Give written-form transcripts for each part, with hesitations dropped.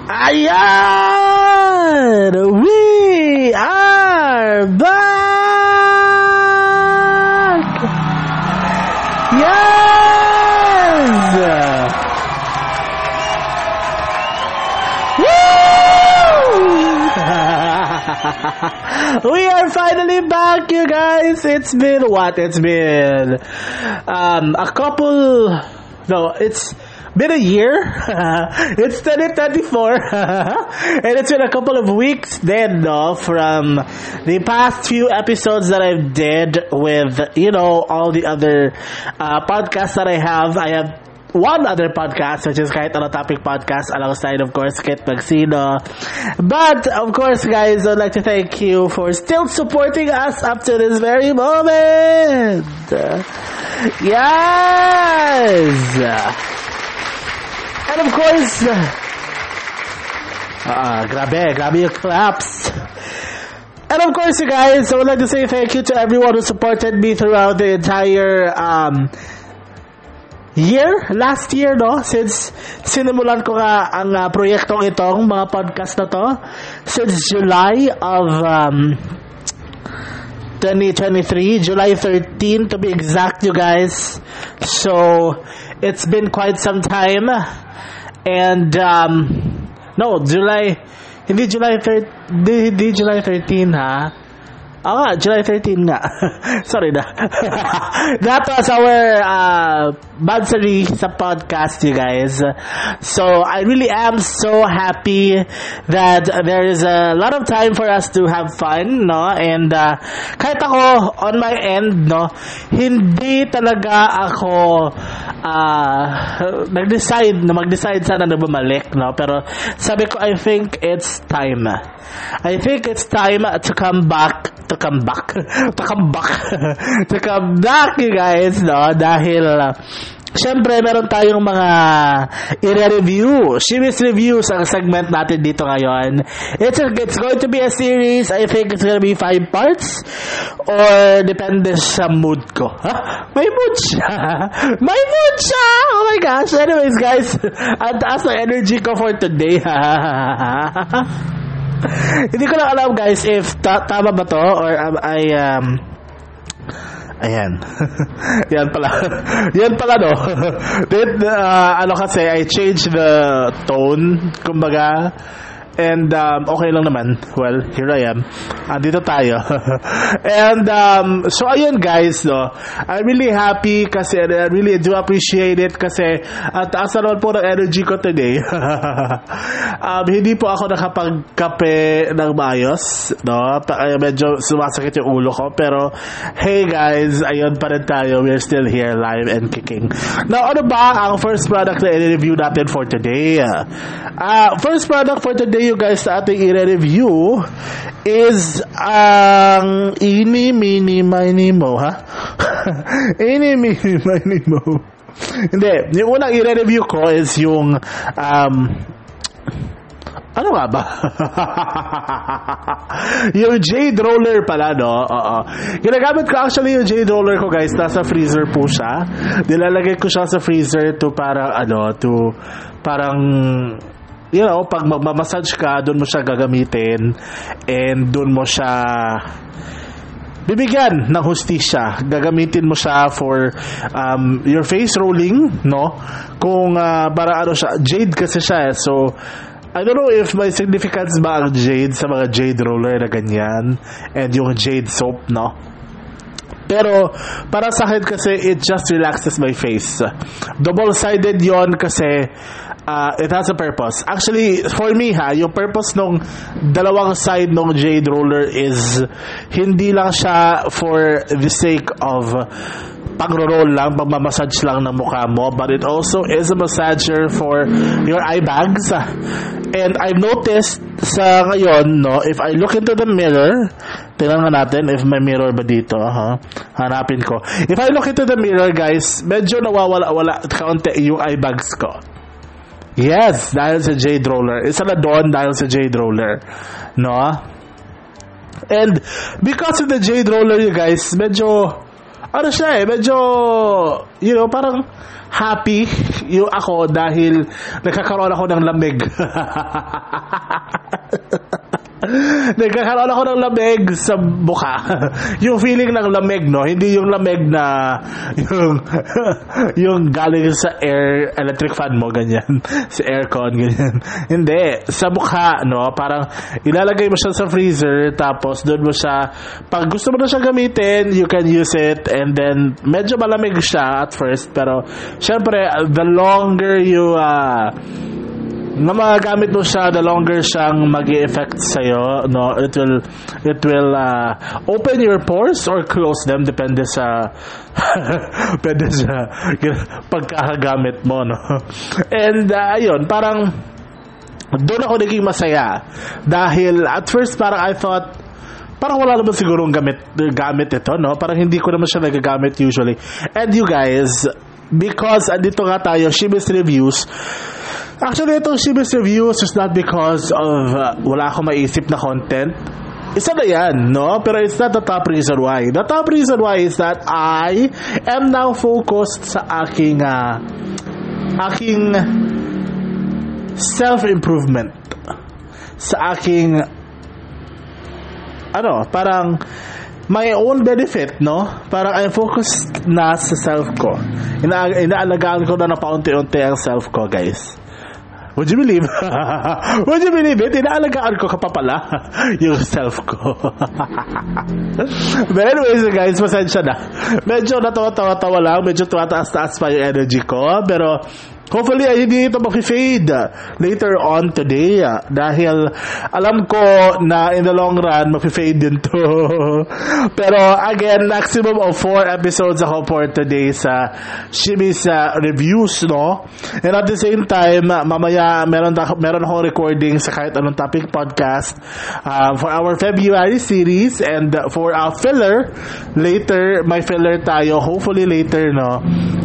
Ayan! We are back! Yes! Woo! We are finally back, you guys! It's been what? It's been it's been a year. It's 2024. And it's been a couple of weeks then, from the past few episodes that I've did with, all the other podcasts that I have. I have one other podcast, which is Kahit Ano Topic Podcast, alongside, of course, Kit Magsino. But, of course, guys, I'd like to thank you for still supporting us up to this very moment. Yes! And of course, grabe yung claps. And of course, you guys, I would like to say thank you to everyone who supported me throughout the entire last year, since sinimulan ko nga ang proyektong itong mga podcast na to, since July of 2023, July 13 to be exact, you guys. So, it's been quite some time. And, hindi July 13, ha? July 13 nga. Sorry na. That was our monthly sa podcast, you guys. So, I really am so happy that there is a lot of time for us to have fun, and kahit ako, on my end, hindi talaga ako mag-decide sana na bumalik, pero sabi ko, I think it's time. I think it's time to come back, you guys, dahil syempre meron tayong mga i-review, series reviews ang segment natin dito ngayon. It's going to be a series. I think it's gonna be 5 parts, or depende sa mood ko. May mood siya. Oh my gosh. Anyways, guys, ang taas ng energy ko for today. Hindi ko na alam, guys, if tama ba to, or ayan. Yan pala, no. Then, kasi, I changed the tone, kumbaga. And, okay lang naman. Well, here I am. Andito tayo. And, so, ayun, guys, I'm really happy kasi I really do appreciate it kasi taas na naman po ng energy ko today. Hindi po ako nakapagkape ng maayos, medyo sumasakit yung ulo ko. Pero, hey, guys, ayun pa rin tayo. We're still here, live and kicking. Now, ano ba ang first product na i-review natin for today? First product for today, you guys, na ating i-review is ang Eeny, Meeny, Miny, Mo, ha? Eeny, Meeny, Miny, Mo. Hindi, yung unang i-review ko is yung ano nga ba? Yung Jade Roller pala, Ginagamit ko actually yung Jade Roller ko, guys. Nasa freezer po siya. Nilalagay ko siya sa freezer to parang pag magmamassage ka, doon mo siya gagamitin and doon mo siya bibigyan ng hustisya. Gagamitin mo siya for your face rolling, kung para siya, jade kasi siya, so I don't know if may significance ba ang jade sa mga jade roller na ganyan and yung jade soap, pero para sa akin kasi it just relaxes my face. Double-sided yon kasi it has a purpose. Actually, for me, yung purpose nung dalawang side ng jade roller is hindi lang siya for the sake of pang-roll lang, pang-massage lang ng mukha mo, but it also is a massager for your eye bags. And I've noticed sa ngayon, if I look into the mirror, tingnan nga natin if may mirror ba dito, hanapin ko. If I look into the mirror, guys, medyo nawawala kaunti yung eye bags ko. Yes, dahil sa Jade Roller. Isa na doon dahil sa Jade Roller. And because of the Jade Roller, you guys, medyo ano siya medyo, parang happy yung ako dahil nagkakaroon ako ng lamig. Nagkakaroon ako ng lamig sa mukha. Yung feeling ng lamig, no? Hindi yung lamig na yung galing sa electric fan mo, ganyan. Sa aircon, ganyan. Hindi. Sa mukha, no? Parang ilalagay mo siya sa freezer, tapos doon mo siya, pag gusto mo na siya gamitin, you can use it, and then medyo malamig siya at first, pero syempre, the longer you na magagamit mo siya, the longer siyang mag-i-effect sa'yo, no? It will open your pores or close them, depende sa pagkakagamit mo, no? And ayun, parang doon ako naging masaya dahil at first parang I thought parang wala naman sigurong gamit ito, no? Parang hindi ko naman siya nagagamit usually. And you guys, because andito nga tayo, Shibis Reviews. Actually, itong Shibis Reviews is not because of wala akong maisip na content. Isa na yan, no? Pero it's not the top reason why. The top reason why is that I am now focused sa aking self-improvement. Sa aking parang my own benefit, no? Parang I'm focused na sa self ko. Inaalagaan ko na paunti-unti ang self ko, guys. Would you believe? Would you believe it? Inaalagaan ko ka pa pala yung self ko. But anyways, guys, pasensya na. Medyo natawa-tawa lang. Medyo tumataas-taas pa yung energy ko. Pero hopefully, hindi ito mag-fade later on today. Dahil alam ko na in the long run, mag-fade din to. Pero again, maximum of 4 episodes ako for today sa Shibis Reviews, no? And at the same time, mamaya meron akong recording sa kahit anong topic podcast for our February series, and for our filler later, may filler tayo hopefully later, no?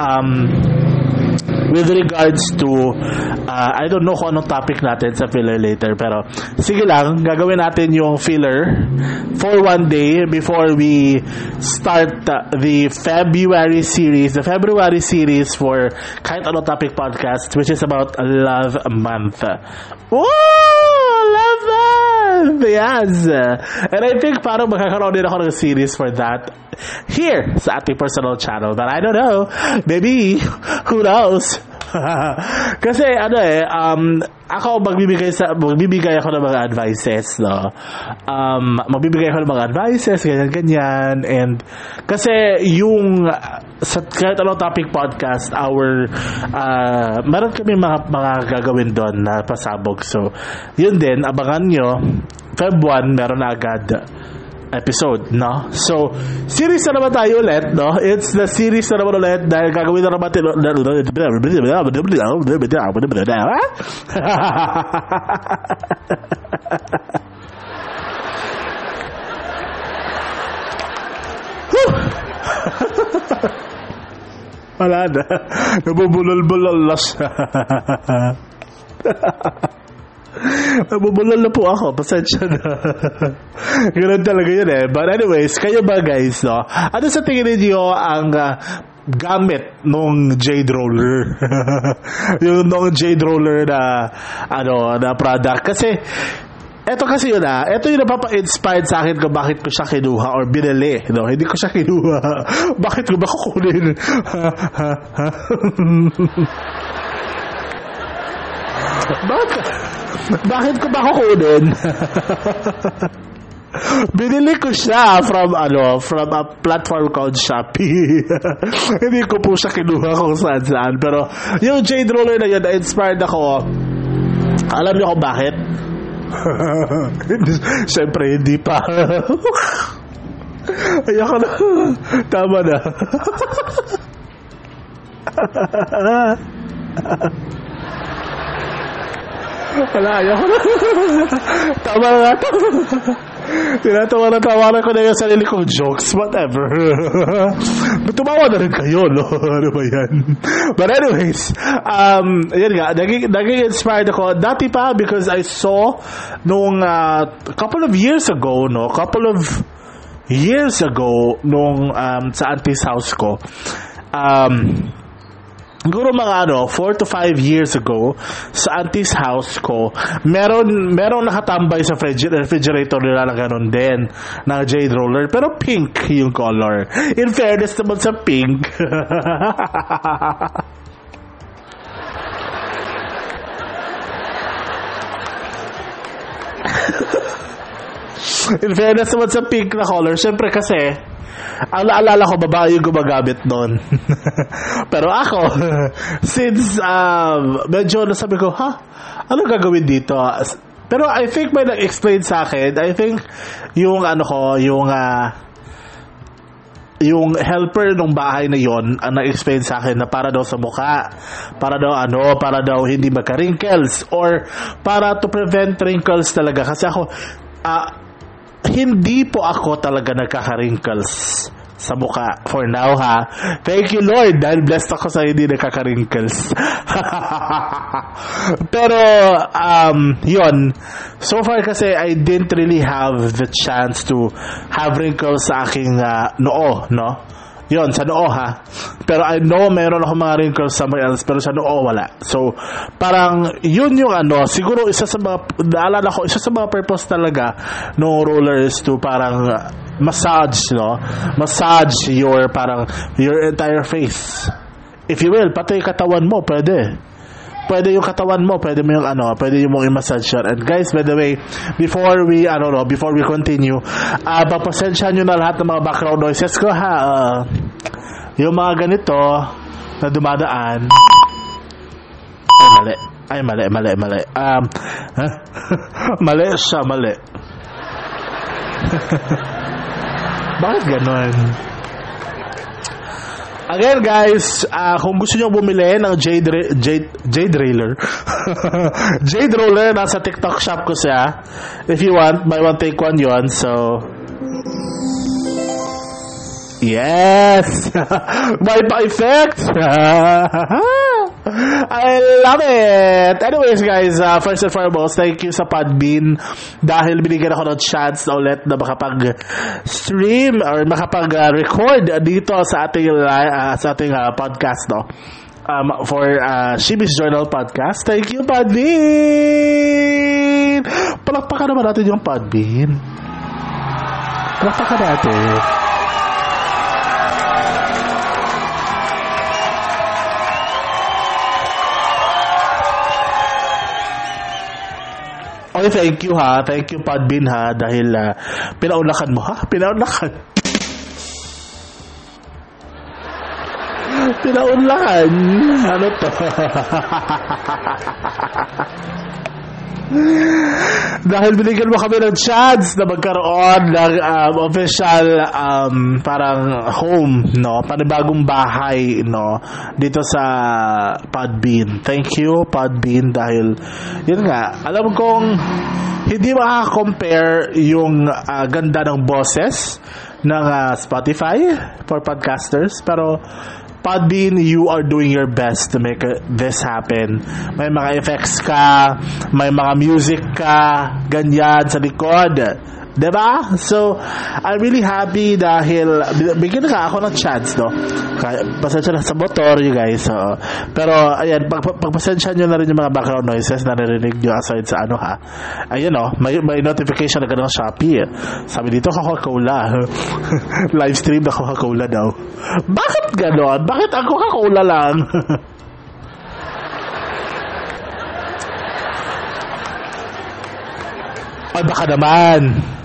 With regards to I don't know kung anong topic natin sa filler later, pero sige lang, gagawin natin yung filler for one day before we start the February series for kahit anong topic podcast, which is about Love Month. Woo! Love Month! Yes! And I think parang magkakaroon din ako ng series for that here sa ating personal channel, but I don't know, maybe, who knows? Kasi ako magbibigay ako ng mga advices, no? Magbibigay ako ng mga advices, ganyan, and kasi yung sa kahit anong topic podcast, meron kami mga gagawin doon na pasabog, so yun din, abangan nyo. Feb 1 meron na agad episode, no? So, series na naman tayo ulit, no? It's the series na naman ulit dahil gagawin na naman wala na. Nabubulol-bulol na siya. Nabubulol na po ako. Pasensya na. Ganun talaga yun eh. But anyways, kayo ba guys, no? Ano sa tingin niyo ang gamit nung Jade Roller? Yung nung Jade Roller na na product. Kasi eto kasi yun eto yung napapa-inspired sa akin kung bakit ko siya kinuha or binili, no? Hindi ko siya kinuha. Bakit ko ba kukunin? Bakit ko ba kukunin? Binili ko siya from a platform called Shopee. Hindi ko po siya kinuha kung saan. Pero yung Jade Roller na yun, na-inspired ako. Alam niyo kung bakit? Siyempre hindi pa. Ayoko na. Tama na. Wala, ayoko na. Tama na. Tinatawa ko na yung sarili kong jokes. Whatever. Tumawa na rin kayo, no? Ano ba yan? But anyways, yun nga, naging inspired ako. Dati pa, because I saw nung couple of years ago, no? years ago nung sa auntie's house ko. Siguro mga 4 to 5 years ago sa auntie's house ko, meron nakatambay sa refrigerator nila na ganun din na jade roller, pero pink yung color. In fairness naman sa pink. In fairness naman sa pink na color, syempre kasi ang naalala ko, babae yung gumagamit doon. Pero ako, since medyo nasabi ko, ano gagawin dito? Pero I think may nag-explain sa akin, I think yung yung helper ng bahay na yon ang nag-explain sa akin na para daw sa mukha, para daw hindi magka-wrinkles, or para to prevent wrinkles talaga. Kasi ako, hindi po ako talaga nagkaka-wrinkles sa mukha for now, ha. Thank you, Lord, dahil blessed ako sa hindi nagkaka-wrinkles. Pero yun, so far kasi I didn't really have the chance to have wrinkles sa aking noo, no? Yun, sa noo, ha. Pero I know meron ako mga wrinkles somewhere else, pero sa noo wala. So parang yun yung siguro isa sa mga purpose talaga no roller is to parang massage your entire face, if you will, pati katawan mo. Pwede yung katawan mo, pwede mo yung pwede yung mong i-massage yun. And guys, by the way, before we continue, papasensya nyo na lahat ng mga background noises ko, ha. Yung mga ganito na dumadaan. Ay, mali. Mali siya. Bakit ganon? Again, guys, kung gusto nyo bumili ng Jade Roller, Jade Roller, nasa TikTok shop ko siya. If you want, buy one take one yon. So yes. May pa-effect. I love it. Anyways, guys, first and foremost, thank you sa Podbean dahil binigyan ako ng chance na ulit na makapag-stream or makapag-record dito sa ating podcast, no? For Shibis Journal Podcast. Thank you, Podbean. Palakpakan naman natin yung Podbean. Palakpakan natin. Okay, thank you, ha. Thank you, Podbean, ha, dahil pinaunlakan mo, ha. Pinaunlakan. Ano to? Dahil binigyan mo kami ng chance na magkaroon ng official parang home, no, panibagong bahay, no, dito sa Podbean. Thank you, Podbean, dahil yun nga, alam kong hindi makaka-compare yung ganda ng boses ng Spotify for podcasters, pero Podbean, you are doing your best to make this happen. May mga effects ka, may mga music ka, ganyan sa likod. Diba? So, I'm really happy dahil bigyan ka ako ng chance, no? Pasensya na sa motor, you guys. So, pero, ayan, pagpasensya nyo na rin yung mga background noises na narinig nyo aside sa ha. Ayan, no? May notification na gano'n sa Shopee. Sabi dito, Coca-Cola. Live stream na Coca-Cola daw. Bakit gano'n? Bakit ang Coca-Cola lang? Ay, baka naman,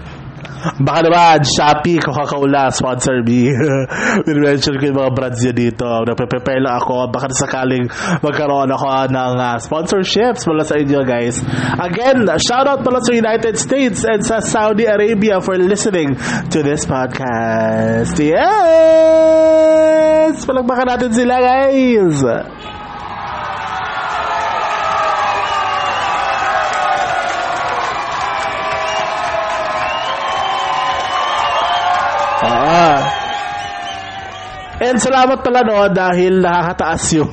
Shopee, Coca-Cola, sponsor me. Pinmention ko yung mga brands niya dito. Nagpe-prepare lang ako. Baka sakaling magkaroon ako ng sponsorships mula sa inyo, guys. Again, shout out pala sa United States and sa Saudi Arabia for listening to this podcast. Yes! Palakpakan natin sila, guys. And salamat pala, no, dahil nakakataas yung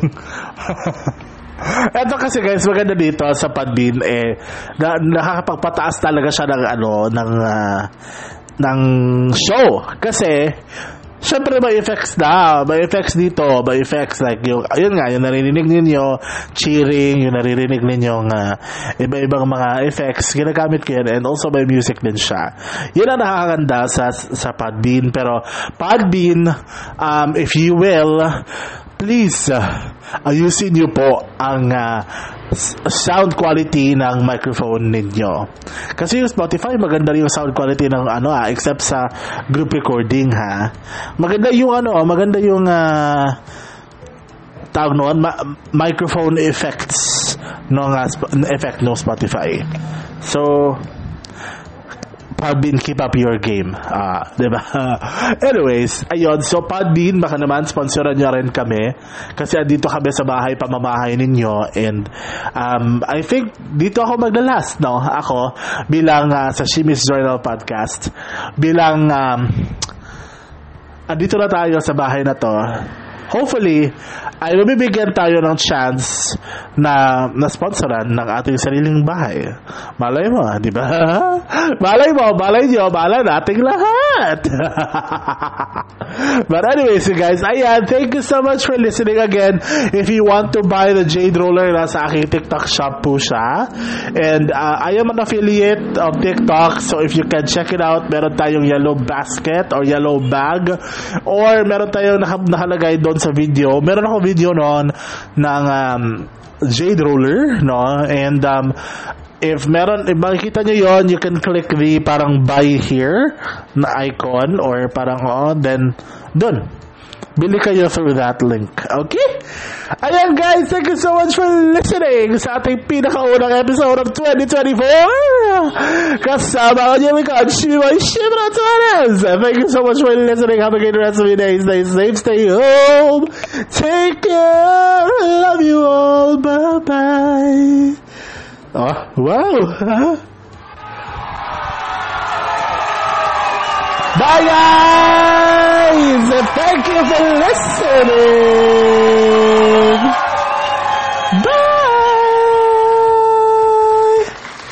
eto kasi, guys, maganda dito sa Podbean, nakakapagpataas talaga siya ng ng show. Kasi syempre may effects may effects dito, may effects like yung naririnig ninyo cheering, yung naririnig ninyong iba-ibang mga effects, ginagamit ko yan, and also may music din siya. Yan ang nakakaganda sa Podbean. Pero Podbean, if you will, please ayusin niyo po ang sound quality ng microphone ninyo. Kasi yung Spotify, maganda yung sound quality ng except sa group recording Maganda yung tawag noon, microphone effects effect ng Spotify. So Podbean, keep up your game. Diba? Anyways, ayun. So, Podbean, baka naman sponsoran nyo rin kami. Kasi andito kami sa pamamahay ninyo. And, I think, dito ako maglalast, no? Ako, bilang sa Shimi's Journal Podcast. Bilang, andito na tayo sa bahay na to. Hopefully, ay mabibigyan tayo ng chance na sponsoran ng ating sariling bahay. Malay mo, di ba? Malay nyo, malay nating lahat. But anyways, guys, ayan, thank you so much for listening again. If you want to buy the Jade Roller, nasa aking TikTok shop po siya. And I am an affiliate of TikTok, so if you can check it out, meron tayong yellow basket or yellow bag, or meron tayong nakalagay doon sa video. Meron ako video noon ng Jade Roller, no? And if makikita nyo yon, you can click the parang buy here na icon, or parang then dun bili kayo through that link. Okay? Ayan, guys, thank you so much for listening sa ating pinakaunang episode of 2024. Kasama ko niyo ikaw, Shimmy Ratuanes. Thank you so much for listening. Have a great rest of your day. Stay safe, stay home. Take care. Love you all. Bye-bye. Oh, wow. Bye, guys! Thank you for listening! Bye!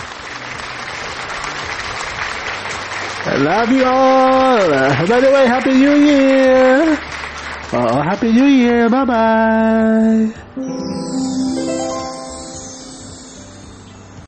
I love you all! By the way, Happy New Year! Happy New Year! Bye-bye!